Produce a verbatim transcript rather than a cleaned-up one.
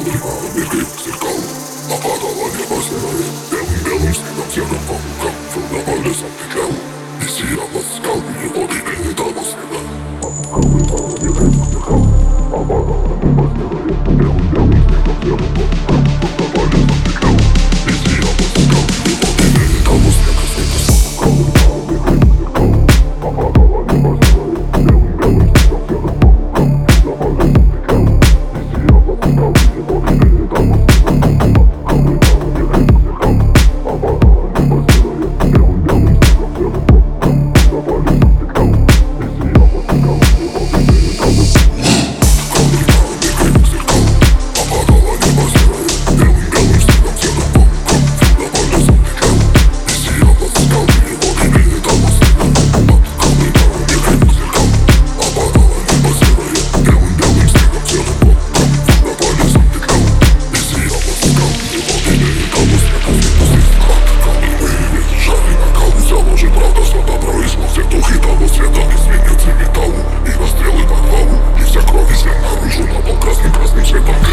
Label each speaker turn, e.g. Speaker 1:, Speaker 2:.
Speaker 1: миркой зеркал. Опадало небо серое, белым-белым снегом серым пауком. Фурна по лесам петлял, и сияла скал, и воды не того снега. Пауком и пал миркой зеркал. Опадало небо серое, белым-белым снегом серым пауком. Фурна по лесам петлял, и сияла скал, и воды не того снега. Пауком и пал миркой зеркал. Опадало небо серое, белым-белым снегом серым пауком. Фурна по лесам петлял, и сияла скал, и воды не того снега. Красным, красным цветом.